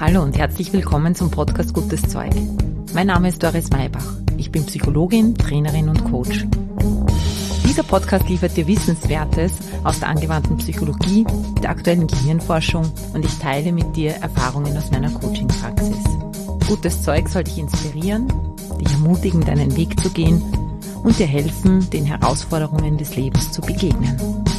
Hallo und herzlich willkommen zum Podcast Gutes Zeug. Mein Name ist Doris Maybach. Ich bin Psychologin, Trainerin und Coach. Dieser Podcast liefert dir Wissenswertes aus der angewandten Psychologie, der aktuellen Gehirnforschung und ich teile mit dir Erfahrungen aus meiner Coaching-Praxis. Gutes Zeug soll dich inspirieren, dich ermutigen, deinen Weg zu gehen und dir helfen, den Herausforderungen des Lebens zu begegnen.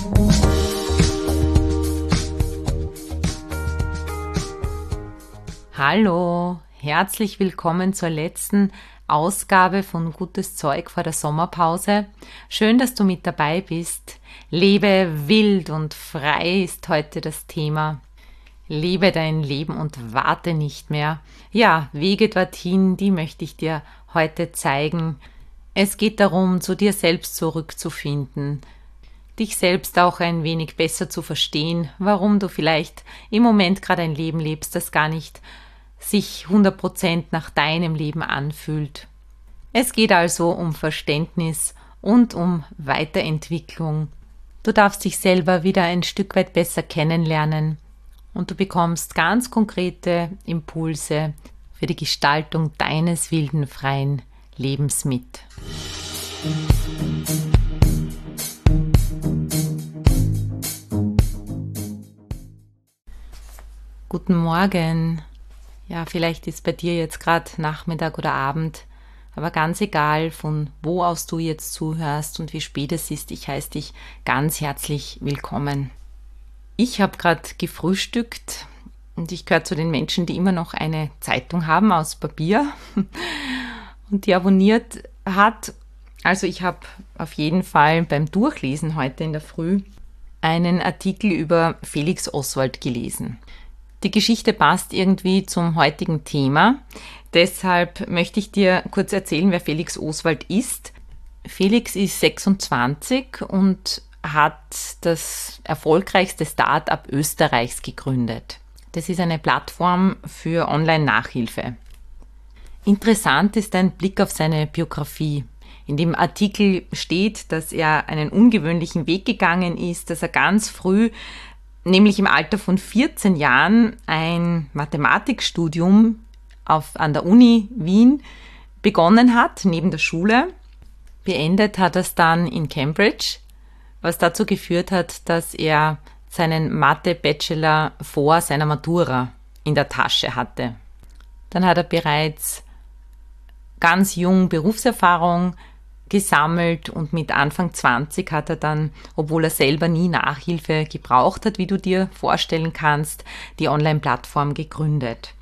Hallo, herzlich willkommen zur letzten Ausgabe von Gutes Zeug vor der Sommerpause. Schön, dass du mit dabei bist. Lebe wild und frei ist heute das Thema. Lebe dein Leben und warte nicht mehr. Ja, Wege dorthin, die möchte ich dir heute zeigen. Es geht darum, zu dir selbst zurückzufinden, dich selbst auch ein wenig besser zu verstehen, warum du vielleicht im Moment gerade ein Leben lebst, das gar nicht sich 100% nach deinem Leben anfühlt. Es geht also um Verständnis und um Weiterentwicklung. Du darfst dich selber wieder ein Stück weit besser kennenlernen und du bekommst ganz konkrete Impulse für die Gestaltung deines wilden, freien Lebens mit. Guten Morgen. Ja, vielleicht ist bei dir jetzt gerade Nachmittag oder Abend, aber ganz egal, von wo aus du jetzt zuhörst und wie spät es ist, ich heiße dich ganz herzlich willkommen. Ich habe gerade gefrühstückt und ich gehöre zu den Menschen, die immer noch eine Zeitung haben aus Papier und die abonniert hat. Also ich habe auf jeden Fall beim Durchlesen heute in der Früh einen Artikel über Felix Oswald gelesen. Die Geschichte passt irgendwie zum heutigen Thema. Deshalb möchte ich dir kurz erzählen, wer Felix Oswald ist. Felix ist 26 und hat das erfolgreichste Start-up Österreichs gegründet. Das ist eine Plattform für Online-Nachhilfe. Interessant ist ein Blick auf seine Biografie. In dem Artikel steht, dass er einen ungewöhnlichen Weg gegangen ist, dass er ganz früh, nämlich im Alter von 14 Jahren, ein Mathematikstudium an der Uni Wien begonnen hat, neben der Schule. Beendet hat er es dann in Cambridge, was dazu geführt hat, dass er seinen Mathe-Bachelor vor seiner Matura in der Tasche hatte. Dann hat er bereits ganz jung Berufserfahrung gesammelt und mit Anfang 20 hat er dann, obwohl er selber nie Nachhilfe gebraucht hat, wie du dir vorstellen kannst, die Online-Plattform gegründet.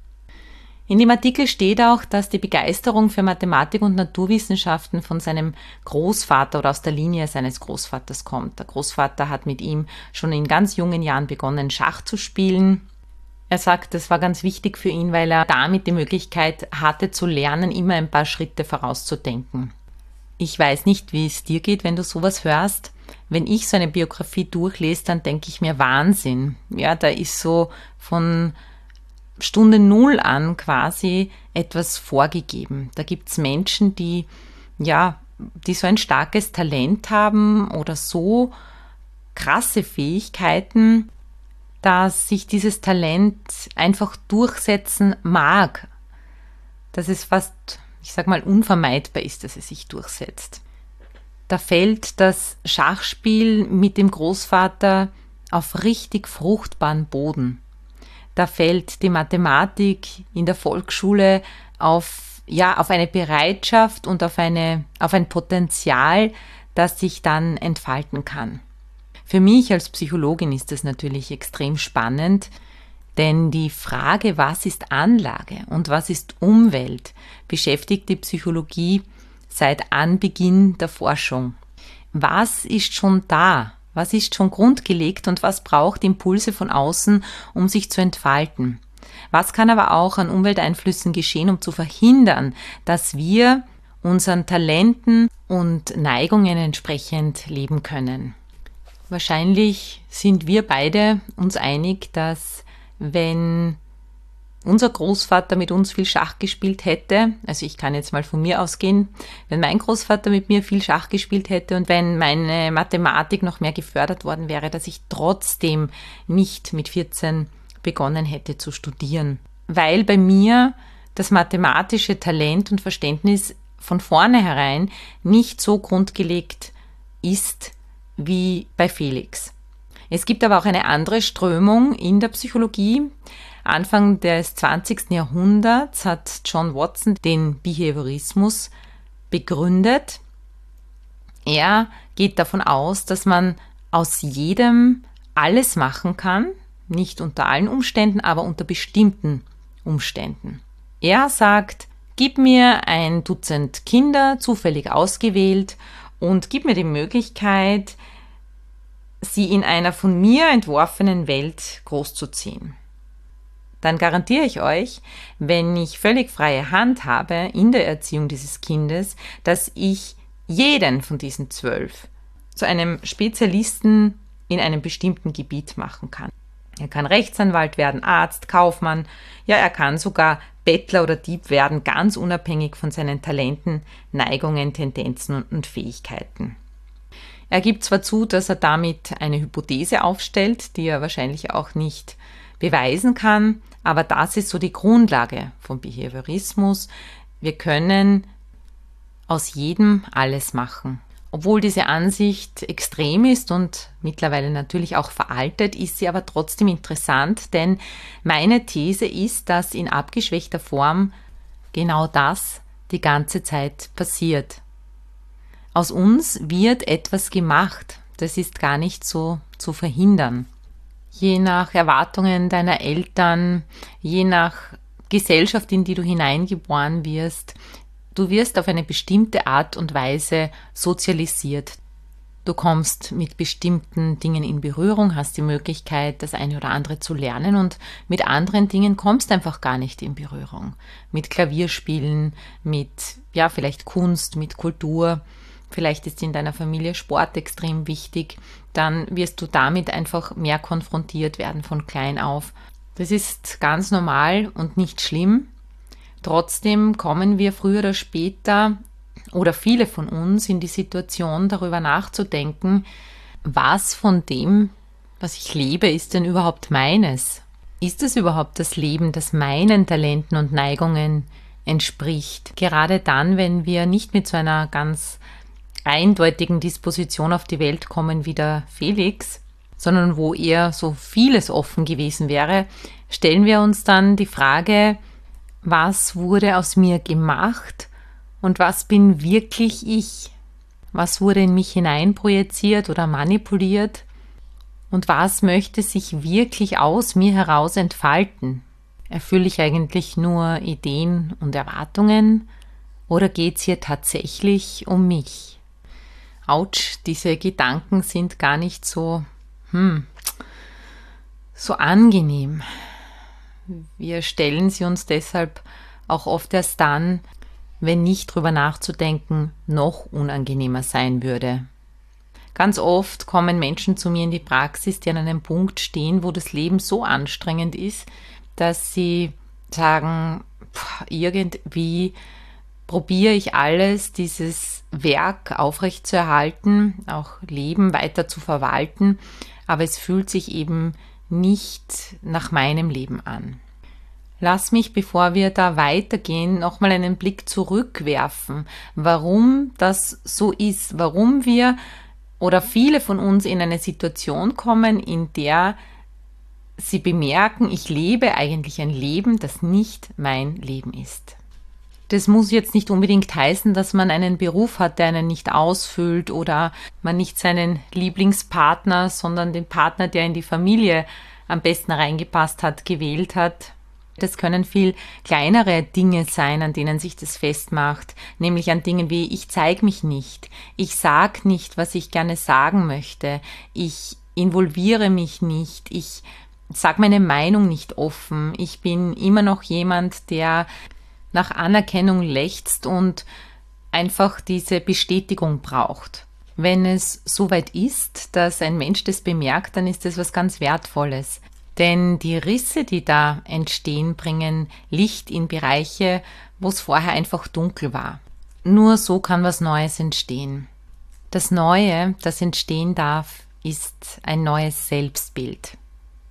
In dem Artikel steht auch, dass die Begeisterung für Mathematik und Naturwissenschaften von seinem Großvater oder aus der Linie seines Großvaters kommt. Der Großvater hat mit ihm schon in ganz jungen Jahren begonnen, Schach zu spielen. Er sagt, das war ganz wichtig für ihn, weil er damit die Möglichkeit hatte zu lernen, immer ein paar Schritte vorauszudenken. Ich weiß nicht, wie es dir geht, wenn du sowas hörst. Wenn ich so eine Biografie durchlese, dann denke ich mir Wahnsinn. Ja, da ist so von Stunde Null an quasi etwas vorgegeben. Da gibt's Menschen, die so ein starkes Talent haben oder so krasse Fähigkeiten, dass sich dieses Talent einfach durchsetzen mag. Dass es fast, ich sag mal, unvermeidbar ist, dass es sich durchsetzt. Da fällt das Schachspiel mit dem Großvater auf richtig fruchtbaren Boden. Da fällt die Mathematik in der Volksschule auf eine Bereitschaft und auf ein Potenzial, das sich dann entfalten kann. Für mich als Psychologin ist das natürlich extrem spannend, denn die Frage, was ist Anlage und was ist Umwelt, beschäftigt die Psychologie seit Anbeginn der Forschung. Was ist schon da? Was ist schon grundgelegt und was braucht Impulse von außen, um sich zu entfalten? Was kann aber auch an Umwelteinflüssen geschehen, um zu verhindern, dass wir unseren Talenten und Neigungen entsprechend leben können? Wahrscheinlich sind wir beide uns einig, dass wenn unser Großvater mit uns viel Schach gespielt hätte, also ich kann jetzt mal von mir ausgehen, wenn mein Großvater mit mir viel Schach gespielt hätte und wenn meine Mathematik noch mehr gefördert worden wäre, dass ich trotzdem nicht mit 14 begonnen hätte zu studieren. Weil bei mir das mathematische Talent und Verständnis von vornherein nicht so grundgelegt ist wie bei Felix. Es gibt aber auch eine andere Strömung in der Psychologie. Anfang des 20. Jahrhunderts hat John Watson den Behaviorismus begründet. Er geht davon aus, dass man aus jedem alles machen kann, nicht unter allen Umständen, aber unter bestimmten Umständen. Er sagt, gib mir ein Dutzend Kinder, zufällig ausgewählt, und gib mir die Möglichkeit, sie in einer von mir entworfenen Welt großzuziehen. Dann garantiere ich euch, wenn ich völlig freie Hand habe in der Erziehung dieses Kindes, dass ich jeden von diesen 12 zu einem Spezialisten in einem bestimmten Gebiet machen kann. Er kann Rechtsanwalt werden, Arzt, Kaufmann, ja, er kann sogar Bettler oder Dieb werden, ganz unabhängig von seinen Talenten, Neigungen, Tendenzen und Fähigkeiten. Er gibt zwar zu, dass er damit eine Hypothese aufstellt, die er wahrscheinlich auch nicht beweisen kann, aber das ist so die Grundlage vom Behaviorismus. Wir können aus jedem alles machen. Obwohl diese Ansicht extrem ist und mittlerweile natürlich auch veraltet, ist sie aber trotzdem interessant, denn meine These ist, dass in abgeschwächter Form genau das die ganze Zeit passiert. Aus uns wird etwas gemacht, das ist gar nicht so zu verhindern. Je nach Erwartungen deiner Eltern, je nach Gesellschaft, in die du hineingeboren wirst, du wirst auf eine bestimmte Art und Weise sozialisiert. Du kommst mit bestimmten Dingen in Berührung, hast die Möglichkeit, das eine oder andere zu lernen, und mit anderen Dingen kommst einfach gar nicht in Berührung. Mit Klavierspielen, mit, ja, vielleicht Kunst, mit Kultur. Vielleicht ist in deiner Familie Sport extrem wichtig. Dann wirst du damit einfach mehr konfrontiert werden von klein auf. Das ist ganz normal und nicht schlimm. Trotzdem kommen wir früher oder später, oder viele von uns, in die Situation, darüber nachzudenken, was von dem, was ich lebe, ist denn überhaupt meines? Ist es überhaupt das Leben, das meinen Talenten und Neigungen entspricht? Gerade dann, wenn wir nicht mit so einer ganz eindeutigen Disposition auf die Welt kommen wie der Felix, sondern wo eher so vieles offen gewesen wäre, stellen wir uns dann die Frage, was wurde aus mir gemacht und was bin wirklich ich? Was wurde in mich hineinprojiziert oder manipuliert und was möchte sich wirklich aus mir heraus entfalten? Erfülle ich eigentlich nur Ideen und Erwartungen oder geht es hier tatsächlich um mich? Autsch, diese Gedanken sind gar nicht so angenehm. Wir stellen sie uns deshalb auch oft erst dann, wenn nicht drüber nachzudenken noch unangenehmer sein würde. Ganz oft kommen Menschen zu mir in die Praxis, die an einem Punkt stehen, wo das Leben so anstrengend ist, dass sie sagen, irgendwie probiere ich alles, dieses Werk aufrechtzuerhalten, auch Leben weiter zu verwalten, aber es fühlt sich eben nicht nach meinem Leben an. Lass mich, bevor wir da weitergehen, nochmal einen Blick zurückwerfen, warum das so ist, warum wir oder viele von uns in eine Situation kommen, in der sie bemerken, ich lebe eigentlich ein Leben, das nicht mein Leben ist. Das muss jetzt nicht unbedingt heißen, dass man einen Beruf hat, der einen nicht ausfüllt oder man nicht seinen Lieblingspartner, sondern den Partner, der in die Familie am besten reingepasst hat, gewählt hat. Das können viel kleinere Dinge sein, an denen sich das festmacht, nämlich an Dingen wie ich zeige mich nicht, ich sage nicht, was ich gerne sagen möchte, ich involviere mich nicht, ich sage meine Meinung nicht offen, ich bin immer noch jemand, der nach Anerkennung lechzt und einfach diese Bestätigung braucht. Wenn es soweit ist, dass ein Mensch das bemerkt, dann ist das was ganz Wertvolles. Denn die Risse, die da entstehen, bringen Licht in Bereiche, wo es vorher einfach dunkel war. Nur so kann was Neues entstehen. Das Neue, das entstehen darf, ist ein neues Selbstbild.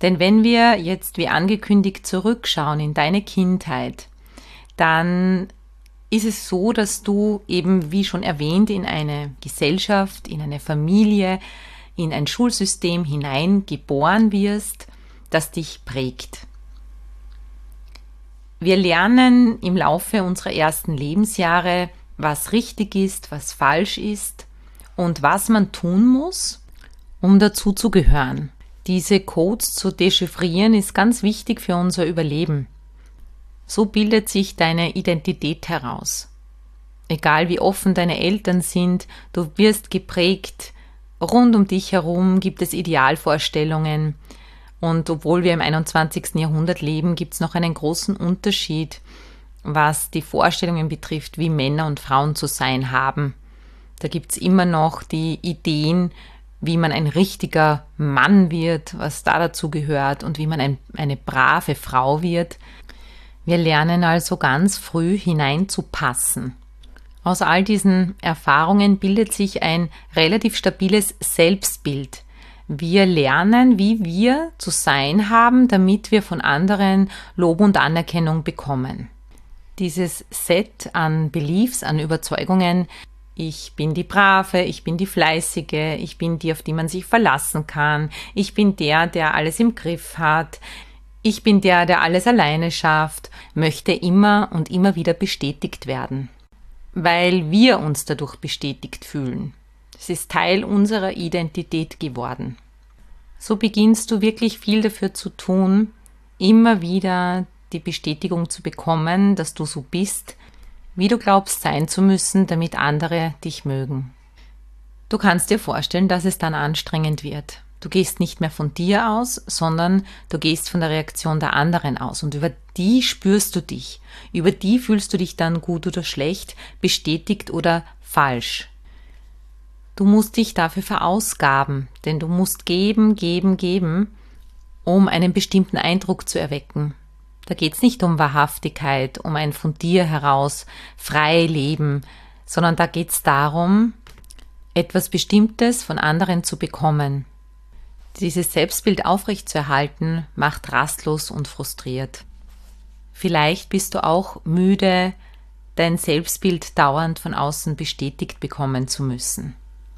Denn wenn wir jetzt wie angekündigt zurückschauen in deine Kindheit, dann ist es so, dass du eben, wie schon erwähnt, in eine Gesellschaft, in eine Familie, in ein Schulsystem hineingeboren wirst, das dich prägt. Wir lernen im Laufe unserer ersten Lebensjahre, was richtig ist, was falsch ist und was man tun muss, um dazu zu gehören. Diese Codes zu dechiffrieren ist ganz wichtig für unser Überleben. So bildet sich deine Identität heraus. Egal wie offen deine Eltern sind, du wirst geprägt. Rund um dich herum gibt es Idealvorstellungen. Und obwohl wir im 21. Jahrhundert leben, gibt es noch einen großen Unterschied, was die Vorstellungen betrifft, wie Männer und Frauen zu sein haben. Da gibt es immer noch die Ideen, wie man ein richtiger Mann wird, was da dazu gehört und wie man eine brave Frau wird. Wir lernen also ganz früh hineinzupassen. Aus all diesen Erfahrungen bildet sich ein relativ stabiles Selbstbild. Wir lernen, wie wir zu sein haben, damit wir von anderen Lob und Anerkennung bekommen. Dieses Set an Beliefs, an Überzeugungen, ich bin die Brave, ich bin die Fleißige, ich bin die, auf die man sich verlassen kann, ich bin der alles im Griff hat, ich bin der alles alleine schafft, möchte immer und immer wieder bestätigt werden, weil wir uns dadurch bestätigt fühlen. Es ist Teil unserer Identität geworden. So beginnst du wirklich viel dafür zu tun, immer wieder die Bestätigung zu bekommen, dass du so bist, wie du glaubst sein zu müssen, damit andere dich mögen. Du kannst dir vorstellen, dass es dann anstrengend wird. Du gehst nicht mehr von dir aus, sondern du gehst von der Reaktion der anderen aus und über die spürst du dich. Über die fühlst du dich dann gut oder schlecht, bestätigt oder falsch. Du musst dich dafür verausgaben, denn du musst geben, um einen bestimmten Eindruck zu erwecken. Da geht es nicht um Wahrhaftigkeit, um ein von dir heraus frei Leben, sondern da geht es darum, etwas Bestimmtes von anderen zu bekommen. Dieses Selbstbild aufrechtzuerhalten, macht rastlos und frustriert. Vielleicht bist du auch müde, dein Selbstbild dauernd von außen bestätigt bekommen zu müssen.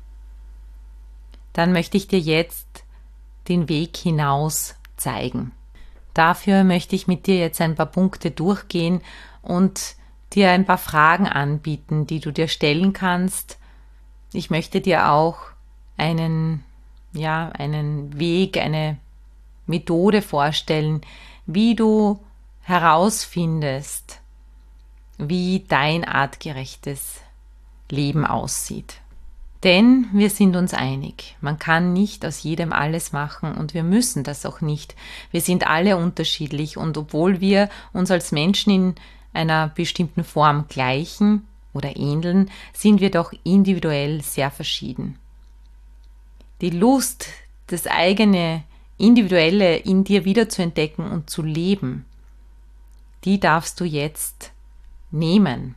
Dann möchte ich dir jetzt den Weg hinaus zeigen. Dafür möchte ich mit dir jetzt ein paar Punkte durchgehen und dir ein paar Fragen anbieten, die du dir stellen kannst. Ich möchte dir auch einen Weg, eine Methode vorstellen, wie du herausfindest, wie dein artgerechtes Leben aussieht. Denn wir sind uns einig, man kann nicht aus jedem alles machen und wir müssen das auch nicht. Wir sind alle unterschiedlich und obwohl wir uns als Menschen in einer bestimmten Form gleichen oder ähneln, sind wir doch individuell sehr verschieden. Die Lust, das eigene Individuelle in dir wiederzuentdecken und zu leben, die darfst du jetzt nehmen.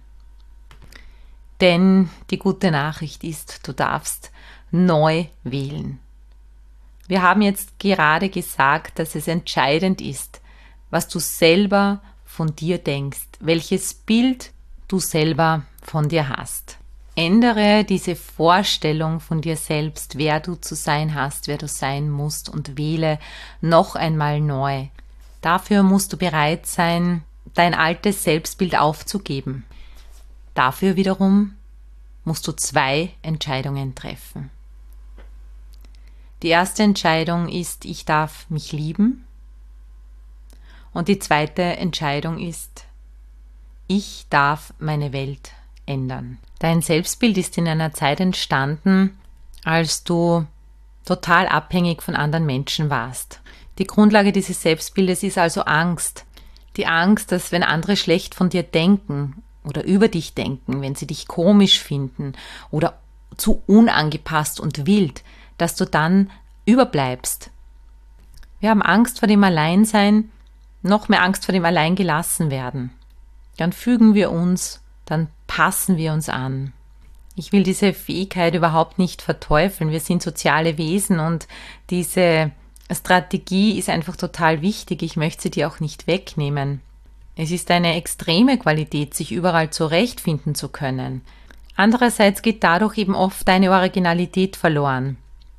Denn die gute Nachricht ist, du darfst neu wählen. Wir haben jetzt gerade gesagt, dass es entscheidend ist, was du selber von dir denkst, welches Bild du selber von dir hast. Ändere diese Vorstellung von dir selbst, wer du zu sein hast, wer du sein musst und wähle noch einmal neu. Dafür musst du bereit sein, dein altes Selbstbild aufzugeben. Dafür wiederum musst du 2 Entscheidungen treffen. Die erste Entscheidung ist, ich darf mich lieben. Und die zweite Entscheidung ist, ich darf meine Welt ändern. Dein Selbstbild ist in einer Zeit entstanden, als du total abhängig von anderen Menschen warst. Die Grundlage dieses Selbstbildes ist also Angst. Die Angst, dass wenn andere schlecht von dir denken oder über dich denken, wenn sie dich komisch finden oder zu unangepasst und wild, dass du dann überbleibst. Wir haben Angst vor dem Alleinsein, noch mehr Angst vor dem Alleingelassenwerden. Dann fügen wir uns, dann passen wir uns an. Ich will diese Fähigkeit überhaupt nicht verteufeln. Wir sind soziale Wesen und diese Strategie ist einfach total wichtig. Ich möchte sie dir auch nicht wegnehmen. Es ist eine extreme Qualität, sich überall zurechtfinden zu können. Andererseits geht dadurch eben oft deine Originalität verloren.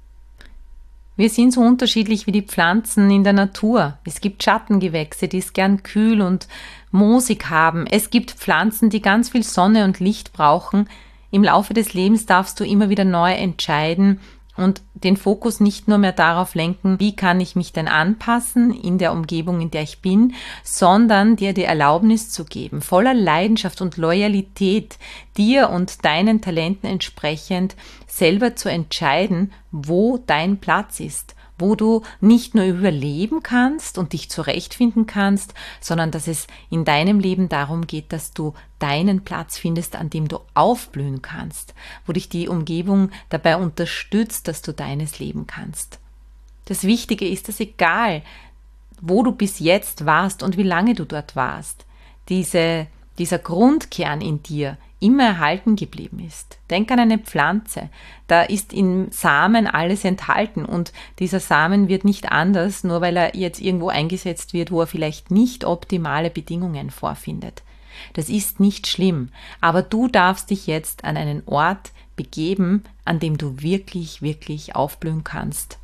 Wir sind so unterschiedlich wie die Pflanzen in der Natur. Es gibt Schattengewächse, die es gern kühl und moosig haben. Es gibt Pflanzen, die ganz viel Sonne und Licht brauchen. Im Laufe des Lebens darfst du immer wieder neu entscheiden und den Fokus nicht nur mehr darauf lenken, wie kann ich mich denn anpassen in der Umgebung, in der ich bin, sondern dir die Erlaubnis zu geben, voller Leidenschaft und Loyalität, dir und deinen Talenten entsprechend selber zu entscheiden, wo dein Platz ist, wo du nicht nur überleben kannst und dich zurechtfinden kannst, sondern dass es in deinem Leben darum geht, dass du deinen Platz findest, an dem du aufblühen kannst, wo dich die Umgebung dabei unterstützt, dass du deines leben kannst. Das Wichtige ist, dass egal, wo du bis jetzt warst und wie lange du dort warst, dieser Grundkern in dir immer erhalten geblieben ist. Denk an eine Pflanze. Da ist im Samen alles enthalten und dieser Samen wird nicht anders, nur weil er jetzt irgendwo eingesetzt wird, wo er vielleicht nicht optimale Bedingungen vorfindet. Das ist nicht schlimm, aber du darfst dich jetzt an einen Ort begeben, an dem du wirklich, wirklich aufblühen kannst.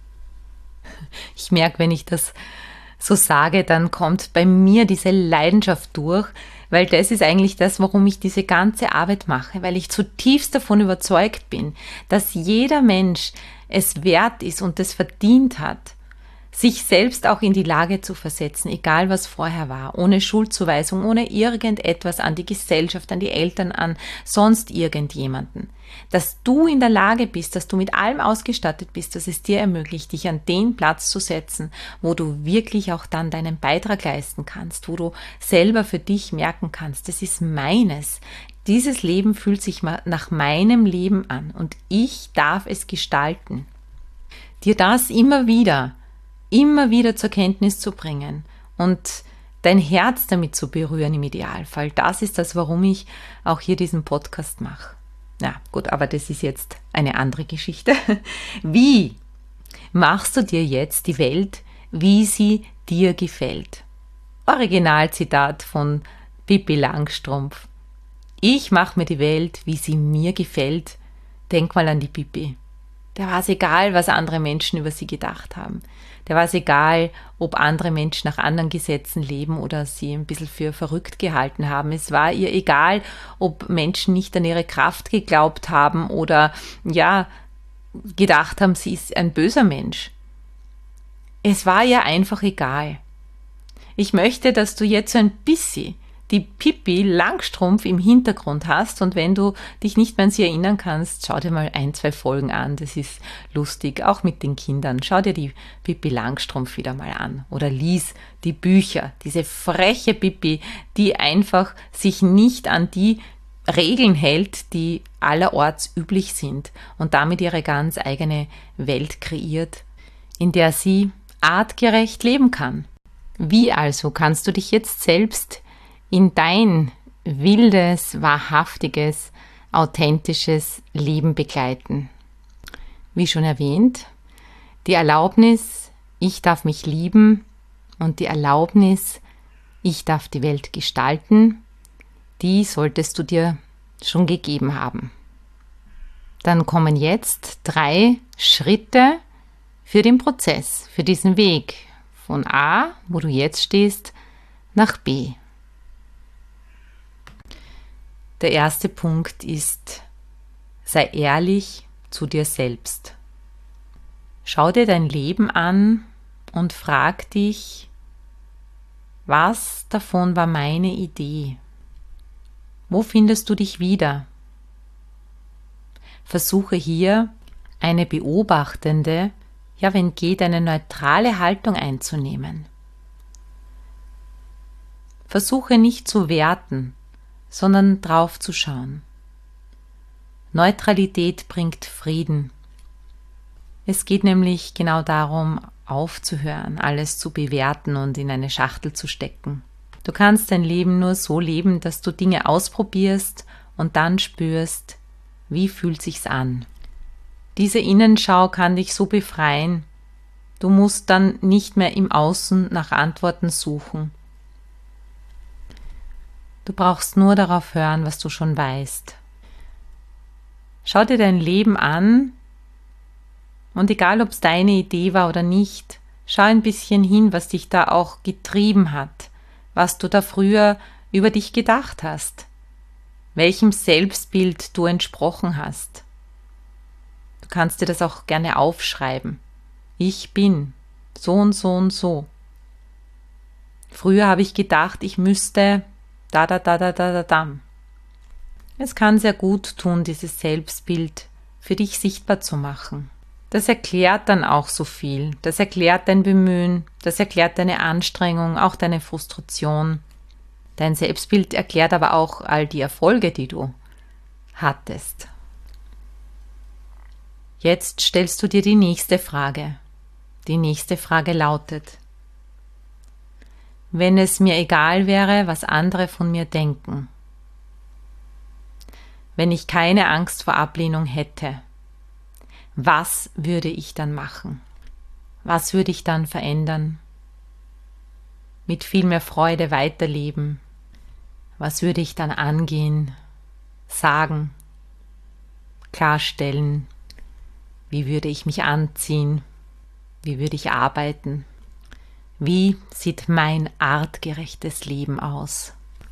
Ich merke, wenn ich das so sage, dann kommt bei mir diese Leidenschaft durch, weil das ist eigentlich das, warum ich diese ganze Arbeit mache, weil ich zutiefst davon überzeugt bin, dass jeder Mensch es wert ist und es verdient hat, sich selbst auch in die Lage zu versetzen, egal was vorher war, ohne Schuldzuweisung, ohne irgendetwas an die Gesellschaft, an die Eltern, an sonst irgendjemanden. Dass du in der Lage bist, dass du mit allem ausgestattet bist, dass es dir ermöglicht, dich an den Platz zu setzen, wo du wirklich auch dann deinen Beitrag leisten kannst, wo du selber für dich merken kannst, das ist meines. Dieses Leben fühlt sich nach meinem Leben an und ich darf es gestalten. Dir das immer wieder zur Kenntnis zu bringen und dein Herz damit zu berühren im Idealfall. Das ist das, warum ich auch hier diesen Podcast mache. Ja, gut, aber das ist jetzt eine andere Geschichte. Wie machst du dir jetzt die Welt, wie sie dir gefällt? Originalzitat von Pippi Langstrumpf. Ich mache mir die Welt, wie sie mir gefällt. Denk mal an die Pippi. Der war es egal, was andere Menschen über sie gedacht haben. Der war es egal, ob andere Menschen nach anderen Gesetzen leben oder sie ein bisschen für verrückt gehalten haben. Es war ihr egal, ob Menschen nicht an ihre Kraft geglaubt haben oder ja, gedacht haben, sie ist ein böser Mensch. Es war ihr einfach egal. Ich möchte, dass du jetzt so ein bisschen die Pippi Langstrumpf im Hintergrund hast und wenn du dich nicht mehr an sie erinnern kannst, schau dir mal 1, 2 Folgen an, das ist lustig, auch mit den Kindern. Schau dir die Pippi Langstrumpf wieder mal an oder lies die Bücher, diese freche Pippi, die einfach sich nicht an die Regeln hält, die allerorts üblich sind und damit ihre ganz eigene Welt kreiert, in der sie artgerecht leben kann. Wie also kannst du dich jetzt selbst in dein wildes, wahrhaftiges, authentisches Leben begleiten? Wie schon erwähnt, die Erlaubnis, ich darf mich lieben und die Erlaubnis, ich darf die Welt gestalten, die solltest du dir schon gegeben haben. Dann kommen jetzt 3 Schritte für den Prozess, für diesen Weg von A, wo du jetzt stehst, nach B. Der erste Punkt ist, sei ehrlich zu dir selbst. Schau dir dein Leben an und frag dich, was davon war meine Idee? Wo findest du dich wieder? Versuche hier eine beobachtende, ja wenn geht, eine neutrale Haltung einzunehmen. Versuche nicht zu werten, sondern drauf zu schauen. Neutralität bringt Frieden. Es geht nämlich genau darum, aufzuhören, alles zu bewerten und in eine Schachtel zu stecken. Du kannst dein Leben nur so leben, dass du Dinge ausprobierst und dann spürst, wie fühlt sich's an. Diese Innenschau kann dich so befreien, Du musst dann nicht mehr im Außen nach Antworten suchen. Du brauchst nur darauf hören, was du schon weißt. Schau dir dein Leben an und egal, ob es deine Idee war oder nicht, schau ein bisschen hin, was dich da auch getrieben hat, was du da früher über dich gedacht hast, welchem Selbstbild du entsprochen hast. Du kannst dir das auch gerne aufschreiben. Ich bin so und so und so. Früher habe ich gedacht, ich müsste da. Es kann sehr gut tun, dieses Selbstbild für dich sichtbar zu machen. Das erklärt dann auch so viel. Das erklärt dein Bemühen, das erklärt deine Anstrengung, auch deine Frustration. Dein Selbstbild erklärt aber auch all die Erfolge, die du hattest. Jetzt stellst du dir die nächste Frage. Die nächste Frage lautet: Wenn es mir egal wäre, was andere von mir denken, wenn ich keine Angst vor Ablehnung hätte, was würde ich dann machen? Was würde ich dann verändern? Mit viel mehr Freude weiterleben? Was würde ich dann angehen, sagen, klarstellen? Wie würde ich mich anziehen? Wie würde ich arbeiten? Wie sieht mein artgerechtes Leben aus?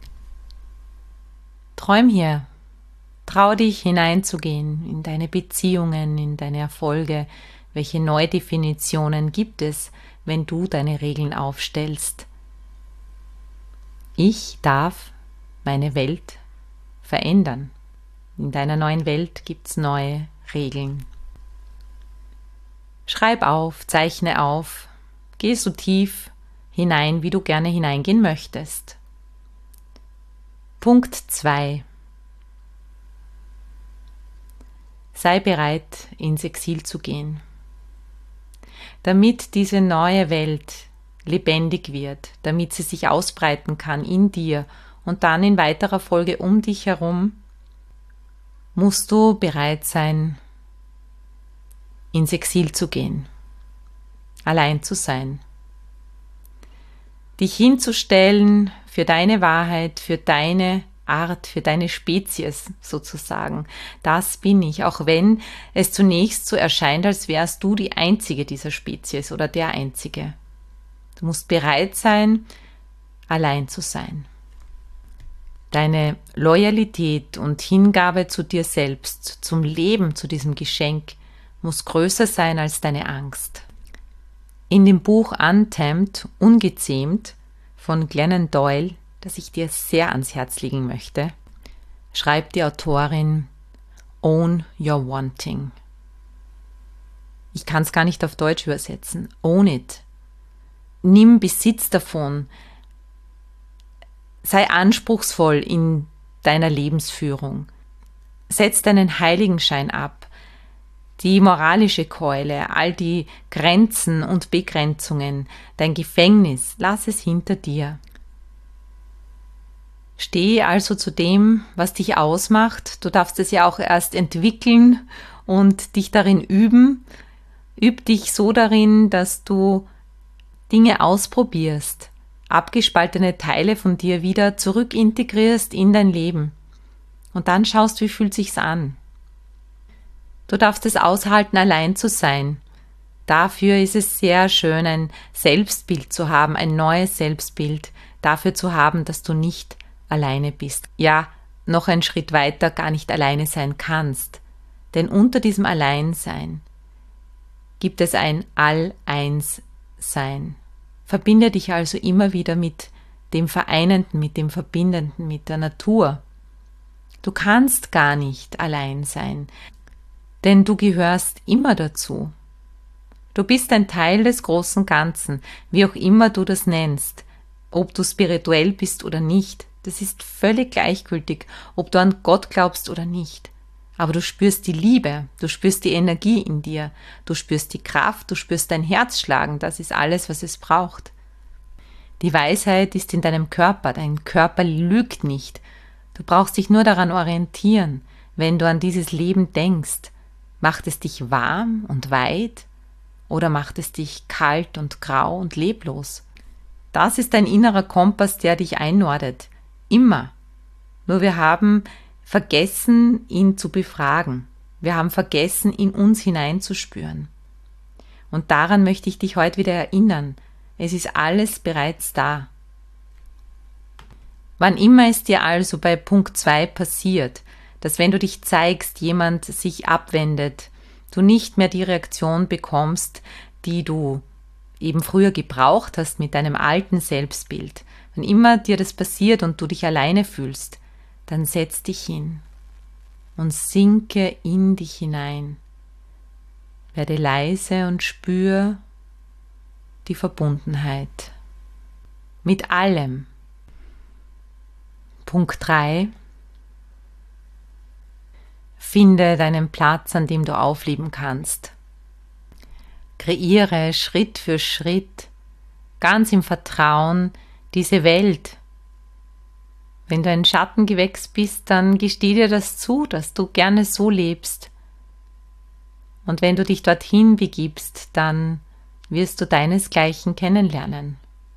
Träum hier. Trau dich hineinzugehen in deine Beziehungen, in deine Erfolge. Welche Neudefinitionen gibt es, wenn du deine Regeln aufstellst? Ich darf meine Welt verändern. In deiner neuen Welt gibt es neue Regeln. Schreib auf, zeichne auf, geh so tief hinein, wie du gerne hineingehen möchtest. Punkt 2. Sei bereit, ins Exil zu gehen. Damit diese neue Welt lebendig wird, damit sie sich ausbreiten kann in dir und dann in weiterer Folge um dich herum, musst du bereit sein, ins Exil zu gehen, allein zu sein, dich hinzustellen für deine Wahrheit, für deine Art, für deine Spezies sozusagen. Das bin ich, auch wenn es zunächst so erscheint, als wärst du die Einzige dieser Spezies oder der Einzige. Du musst bereit sein, allein zu sein. Deine Loyalität und Hingabe zu dir selbst, zum Leben, zu diesem Geschenk, muss größer sein als deine Angst. In dem Buch Untamed, Ungezähmt von Glennon Doyle, das ich dir sehr ans Herz legen möchte, schreibt die Autorin: Own your wanting. Ich kann es gar nicht auf Deutsch übersetzen. Own it. Nimm Besitz davon. Sei anspruchsvoll in deiner Lebensführung. Setz deinen Heiligenschein ab. Die moralische Keule, all die Grenzen und Begrenzungen, dein Gefängnis, lass es hinter dir. Stehe also zu dem, was dich ausmacht. Du darfst es ja auch erst entwickeln und dich darin üben. Üb dich so darin, dass du Dinge ausprobierst, abgespaltene Teile von dir wieder zurückintegrierst in dein Leben. Und dann schaust, wie fühlt sich's an. Du darfst es aushalten, allein zu sein. Dafür ist es sehr schön, ein Selbstbild zu haben, ein neues Selbstbild, dafür zu haben, dass du nicht alleine bist. Ja, noch einen Schritt weiter gar nicht alleine sein kannst. Denn unter diesem Alleinsein gibt es ein All-Eins-Sein. Verbinde dich also immer wieder mit dem Vereinenden, mit dem Verbindenden, mit der Natur. Du kannst gar nicht allein sein, denn du gehörst immer dazu. Du bist ein Teil des großen Ganzen, wie auch immer du das nennst. Ob du spirituell bist oder nicht, das ist völlig gleichgültig, ob du an Gott glaubst oder nicht. Aber du spürst die Liebe, du spürst die Energie in dir, du spürst die Kraft, du spürst dein Herz schlagen, das ist alles, was es braucht. Die Weisheit ist in deinem Körper, dein Körper lügt nicht. Du brauchst dich nur daran orientieren, wenn du an dieses Leben denkst. Macht es dich warm und weit oder macht es dich kalt und grau und leblos? Das ist dein innerer Kompass, der dich einnordet. Immer. Nur wir haben vergessen, ihn zu befragen. Wir haben vergessen, in uns hineinzuspüren. Und daran möchte ich dich heute wieder erinnern. Es ist alles bereits da. Wann immer es dir also bei Punkt 2 passiert, dass wenn du dich zeigst, jemand sich abwendet, du nicht mehr die Reaktion bekommst, die du eben früher gebraucht hast mit deinem alten Selbstbild, wenn immer dir das passiert und du dich alleine fühlst, dann setz dich hin und sinke in dich hinein. Werde leise und spür die Verbundenheit mit allem. Punkt 3. Finde deinen Platz, an dem du aufleben kannst. Kreiere Schritt für Schritt, ganz im Vertrauen, diese Welt. Wenn du ein Schattengewächs bist, dann gesteh dir das zu, dass du gerne so lebst. Und wenn du dich dorthin begibst, dann wirst du deinesgleichen kennenlernen.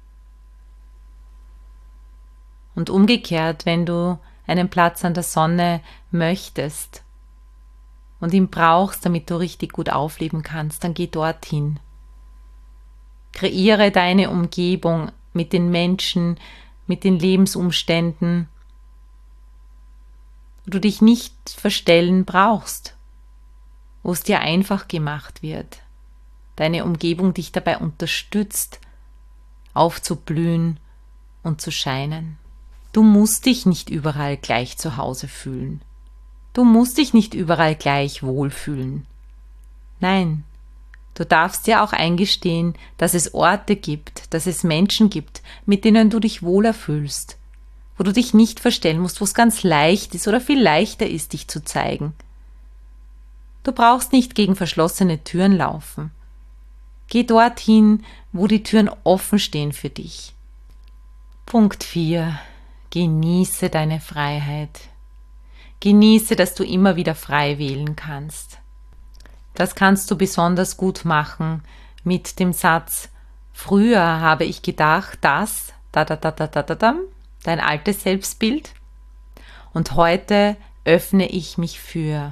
Und umgekehrt, wenn du einen Platz an der Sonne möchtest und ihn brauchst, damit du richtig gut aufleben kannst, dann geh dorthin. Kreiere deine Umgebung mit den Menschen, mit den Lebensumständen, wo du dich nicht verstellen brauchst, wo es dir einfach gemacht wird, deine Umgebung dich dabei unterstützt, aufzublühen und zu scheinen. Du musst dich nicht überall gleich zu Hause fühlen. Du musst dich nicht überall gleich wohlfühlen. Nein, du darfst dir auch eingestehen, dass es Orte gibt, dass es Menschen gibt, mit denen du dich wohler fühlst, wo du dich nicht verstellen musst, wo es ganz leicht ist oder viel leichter ist, dich zu zeigen. Du brauchst nicht gegen verschlossene Türen laufen. Geh dorthin, wo die Türen offen stehen für dich. Punkt 4. Genieße deine Freiheit. Genieße, dass du immer wieder frei wählen kannst. Das kannst du besonders gut machen mit dem Satz: Früher habe ich gedacht, dass dein altes Selbstbild, und heute öffne ich mich für.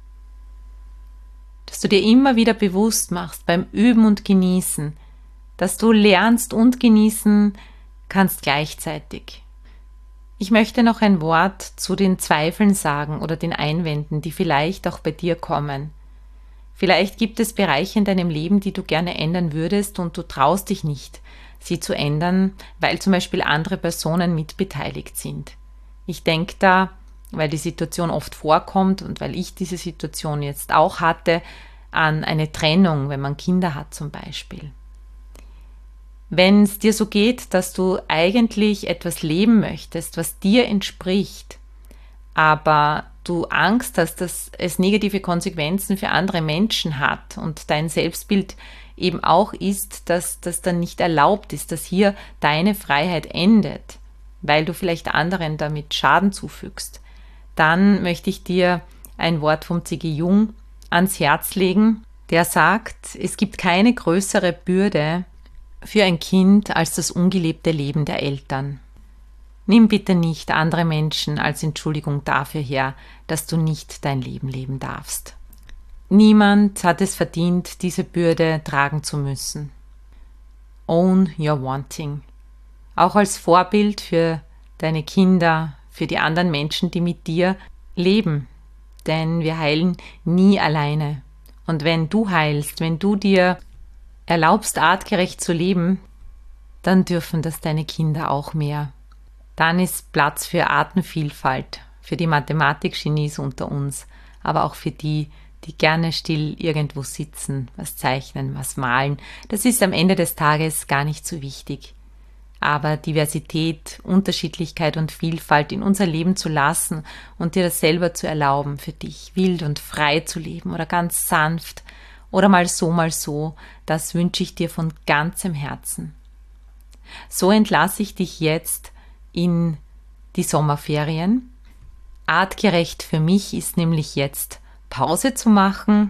Dass du dir immer wieder bewusst machst beim Üben und Genießen, dass du lernst und genießen kannst gleichzeitig. Ich möchte noch ein Wort zu den Zweifeln sagen oder den Einwänden, die vielleicht auch bei dir kommen. Vielleicht gibt es Bereiche in deinem Leben, die du gerne ändern würdest und du traust dich nicht, sie zu ändern, weil zum Beispiel andere Personen mitbeteiligt sind. Ich denke da, weil die Situation oft vorkommt und weil ich diese Situation jetzt auch hatte, an eine Trennung, wenn man Kinder hat zum Beispiel. Wenn es dir so geht, dass du eigentlich etwas leben möchtest, was dir entspricht, aber du Angst hast, dass es negative Konsequenzen für andere Menschen hat und dein Selbstbild eben auch ist, dass das dann nicht erlaubt ist, dass hier deine Freiheit endet, weil du vielleicht anderen damit Schaden zufügst, dann möchte ich dir ein Wort vom C.G. Jung ans Herz legen, der sagt: Es gibt keine größere Bürde für ein Kind als das ungelebte Leben der Eltern. Nimm bitte nicht andere Menschen als Entschuldigung dafür her, dass du nicht dein Leben leben darfst. Niemand hat es verdient, diese Bürde tragen zu müssen. Own your wanting. Auch als Vorbild für deine Kinder, für die anderen Menschen, die mit dir leben. Denn wir heilen nie alleine. Und wenn du heilst, wenn du dir erlaubst, artgerecht zu leben, dann dürfen das deine Kinder auch mehr. Dann ist Platz für Artenvielfalt, für die Mathematik-Genies unter uns, aber auch für die, die gerne still irgendwo sitzen, was zeichnen, was malen. Das ist am Ende des Tages gar nicht so wichtig. Aber Diversität, Unterschiedlichkeit und Vielfalt in unser Leben zu lassen und dir das selber zu erlauben, für dich wild und frei zu leben oder ganz sanft oder mal so, das wünsche ich dir von ganzem Herzen. So entlasse ich dich jetzt in die Sommerferien. Artgerecht für mich ist nämlich jetzt Pause zu machen,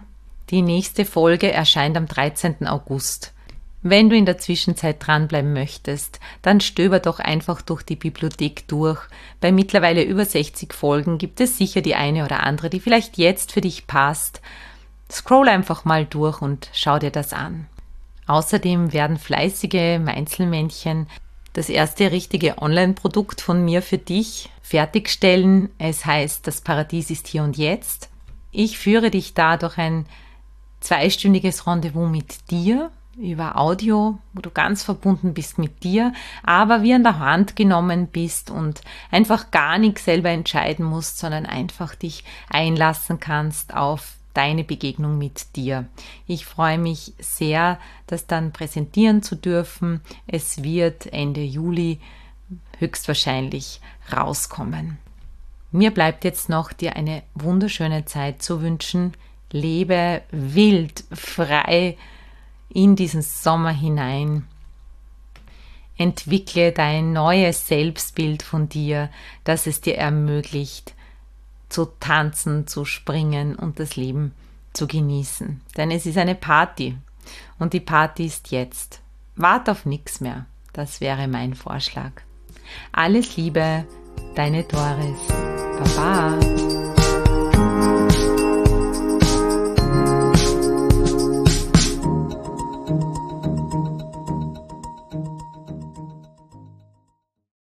Die nächste Folge erscheint am 13. August. Wenn du in der Zwischenzeit dranbleiben möchtest, dann stöber doch einfach durch die Bibliothek durch. Bei mittlerweile über 60 Folgen gibt es sicher die eine oder andere, die vielleicht jetzt für dich passt. Scroll einfach mal durch und schau dir das an. Außerdem werden fleißige Meinzelmännchen das erste richtige Online-Produkt von mir für dich fertigstellen. Es heißt, das Paradies ist hier und jetzt. Ich führe dich da durch ein 2-stündiges Rendezvous mit dir über Audio, wo du ganz verbunden bist mit dir, aber wie an der Hand genommen bist und einfach gar nichts selber entscheiden musst, sondern einfach dich einlassen kannst auf deine Begegnung mit dir. Ich freue mich sehr, das dann präsentieren zu dürfen. Es wird Ende Juli höchstwahrscheinlich rauskommen. Mir bleibt jetzt noch, dir eine wunderschöne Zeit zu wünschen. Lebe wild, frei in diesen Sommer hinein. Entwickle dein neues Selbstbild von dir, das es dir ermöglicht, zu tanzen, zu springen und das Leben zu genießen. Denn es ist eine Party und die Party ist jetzt. Wart auf nichts mehr. Das wäre mein Vorschlag. Alles Liebe, deine Doris. Baba.